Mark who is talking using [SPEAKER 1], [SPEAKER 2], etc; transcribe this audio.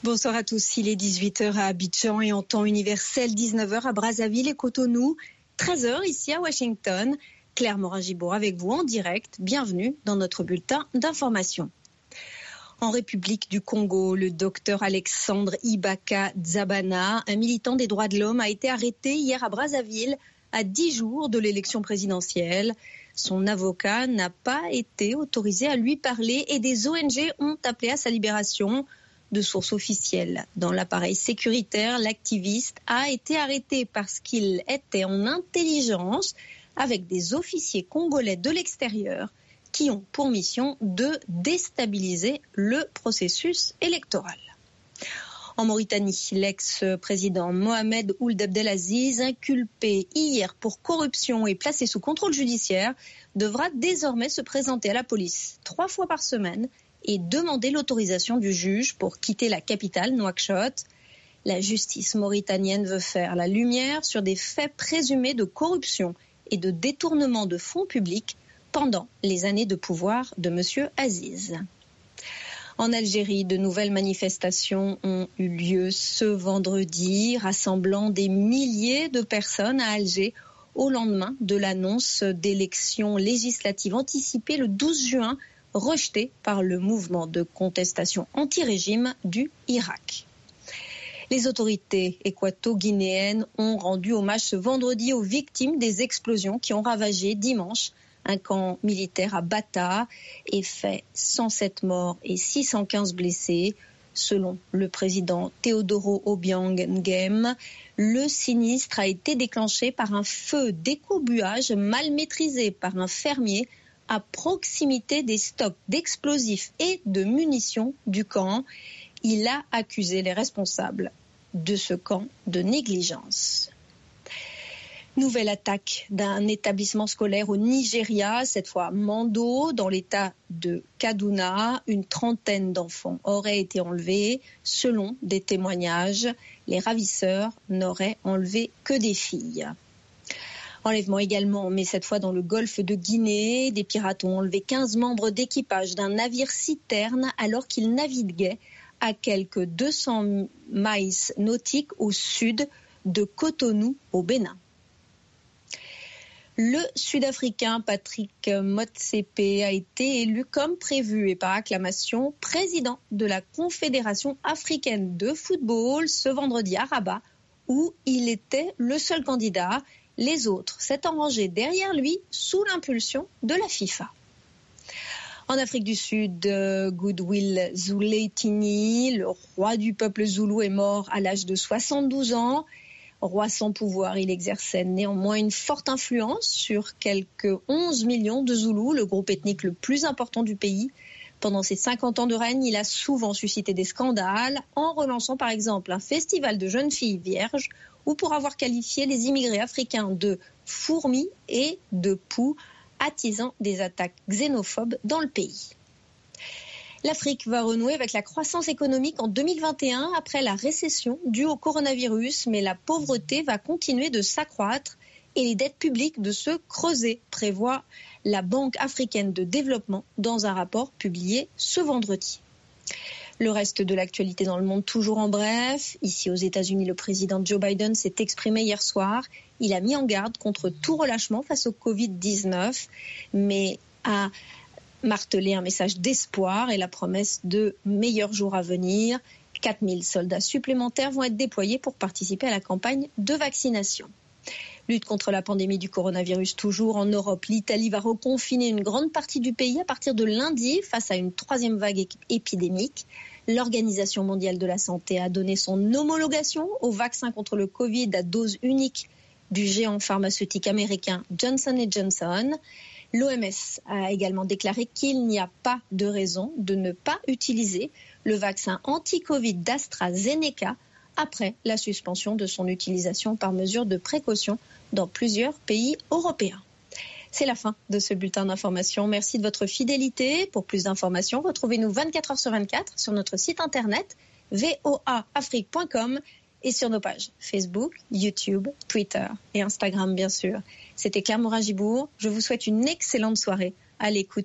[SPEAKER 1] Bonsoir à tous, il est 18h à Abidjan et en temps universel, 19h à Brazzaville et Cotonou, 13h ici à Washington. Claire Morin-Gibault avec vous en direct, bienvenue dans notre bulletin d'information. En République du Congo, le docteur Alexandre Ibaka Dzabana, un militant des droits de l'homme, a été arrêté hier à Brazzaville à 10 jours de l'élection présidentielle. Son avocat n'a pas été autorisé à lui parler et des ONG ont appelé à sa libération. De sources officielles dans l'appareil sécuritaire, l'activiste a été arrêté parce qu'il était en intelligence avec des officiers congolais de l'extérieur qui ont pour mission de déstabiliser le processus électoral. En Mauritanie, l'ex-président Mohamed Ould Abdelaziz, inculpé hier pour corruption et placé sous contrôle judiciaire, devra désormais se présenter à la police 3 fois par semaine et demander l'autorisation du juge pour quitter la capitale, Nouakchott. La justice mauritanienne veut faire la lumière sur des faits présumés de corruption et de détournement de fonds publics pendant les années de pouvoir de M. Aziz. En Algérie, de nouvelles manifestations ont eu lieu ce vendredi, rassemblant des milliers de personnes à Alger au lendemain de l'annonce d'élections législatives anticipées le 12 juin, rejetées par le mouvement de contestation anti-régime du Irak. Les autorités équato-guinéennes ont rendu hommage ce vendredi aux victimes des explosions qui ont ravagé dimanche un camp militaire à Bata et fait 107 morts et 615 blessés. Selon le président Teodoro Obiang Nguema, le sinistre a été déclenché par un feu d'écobuage mal maîtrisé par un fermier à proximité des stocks d'explosifs et de munitions du camp. Il a accusé les responsables de ce camp de négligence. Nouvelle attaque d'un établissement scolaire au Nigeria, cette fois à Mando, dans l'état de Kaduna. Une trentaine d'enfants auraient été enlevés. Selon des témoignages, les ravisseurs n'auraient enlevé que des filles. Enlèvement également, mais cette fois dans le golfe de Guinée. Des pirates ont enlevé 15 membres d'équipage d'un navire citerne alors qu'ils naviguaient à quelques 200 miles nautiques au sud de Cotonou, au Bénin. Le Sud-Africain Patrick Motsepe a été élu comme prévu et par acclamation président de la Confédération africaine de football ce vendredi à Rabat, où il était le seul candidat. Les autres s'étant rangés derrière lui sous l'impulsion de la FIFA. En Afrique du Sud, Goodwill Zwelithini, le roi du peuple zoulou, est mort à l'âge de 72 ans. Roi sans pouvoir, il exerçait néanmoins une forte influence sur quelques 11 millions de Zoulous, le groupe ethnique le plus important du pays. Pendant ses 50 ans de règne, il a souvent suscité des scandales, en relançant par exemple un festival de jeunes filles vierges ou pour avoir qualifié les immigrés africains de fourmis et de poux, attisant des attaques xénophobes dans le pays. L'Afrique va renouer avec la croissance économique en 2021 après la récession due au coronavirus, mais la pauvreté va continuer de s'accroître et les dettes publiques de se creuser, prévoit la Banque africaine de développement dans un rapport publié ce vendredi. Le reste de l'actualité dans le monde, toujours en bref. Ici aux États-Unis, le président Joe Biden s'est exprimé hier soir. Il a mis en garde contre tout relâchement face au Covid-19, mais a martelé un message d'espoir et la promesse de meilleurs jours à venir. 4000 soldats supplémentaires vont être déployés pour participer à la campagne de vaccination. Lutte contre la pandémie du coronavirus toujours en Europe. L'Italie va reconfiner une grande partie du pays à partir de lundi face à une 3e vague épidémique. L'Organisation mondiale de la santé a donné son homologation au vaccin contre le Covid à dose unique du géant pharmaceutique américain Johnson & Johnson. L'OMS a également déclaré qu'il n'y a pas de raison de ne pas utiliser le vaccin anti-Covid d'AstraZeneca après la suspension de son utilisation par mesure de précaution dans plusieurs pays européens. C'est la fin de ce bulletin d'information. Merci de votre fidélité. Pour plus d'informations, retrouvez-nous 24 heures sur 24 sur notre site internet voaafrique.com et sur nos pages Facebook, YouTube, Twitter et Instagram bien sûr. C'était Claire Morin-Gibault. Je vous souhaite une excellente soirée à l'écoute